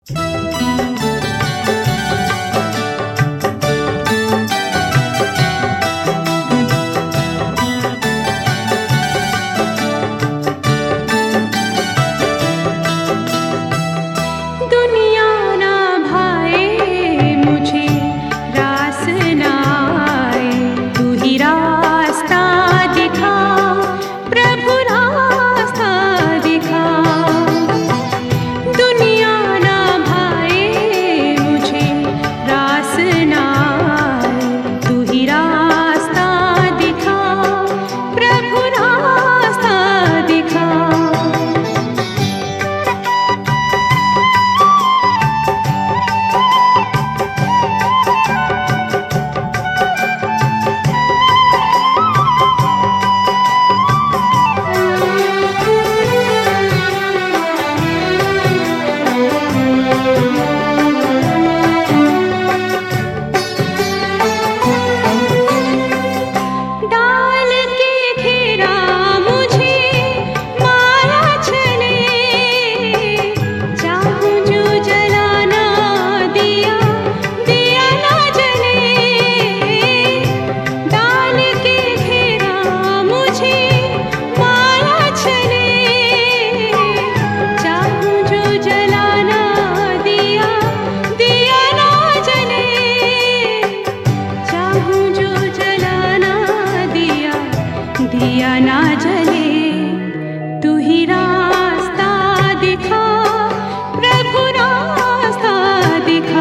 दिया ना जले, तू ही रास्ता दिखा प्रभु, रास्ता दिखा।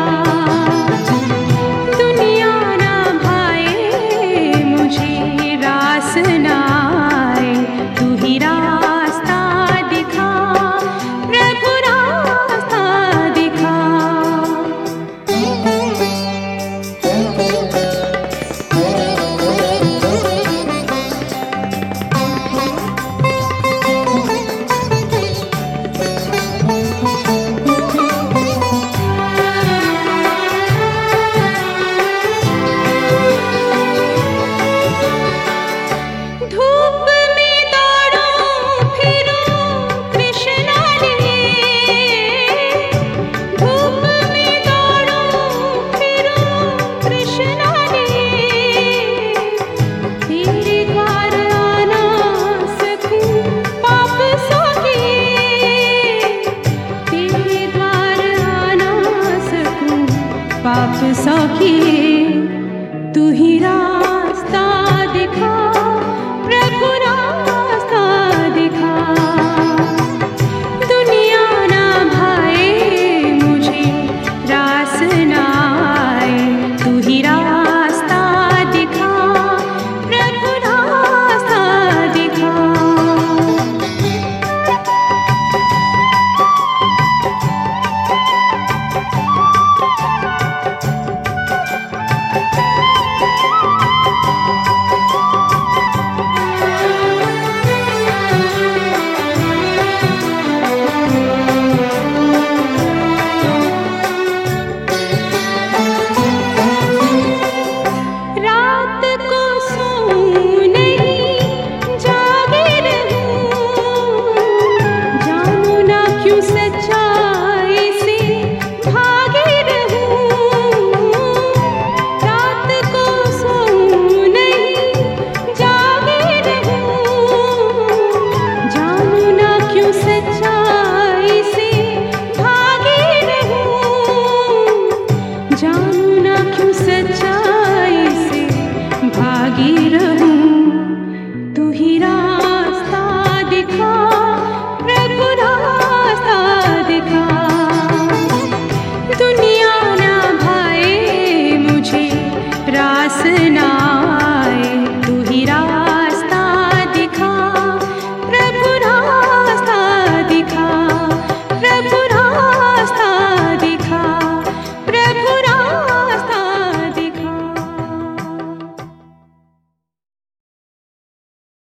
दुनिया ना भाए मुझे, रास ना आए, तू ही रास्ता दिखा प्रभु, रास्ता दिखा। पाप सौ किए, तू ही रास्ता दिखा प्रभु, रास्ता दिखा। दुनिया ना भाए मुझे, रास ना आए, तू ही रास्ता दिखा प्रभु, रास्ता दिखा। जानू ना क्यों सच्चाई से भागी रहूं, तू ही रास्ता दिखा प्रभु, रास्ता दिखा। दुनिया ना भाए मुझे, रास ना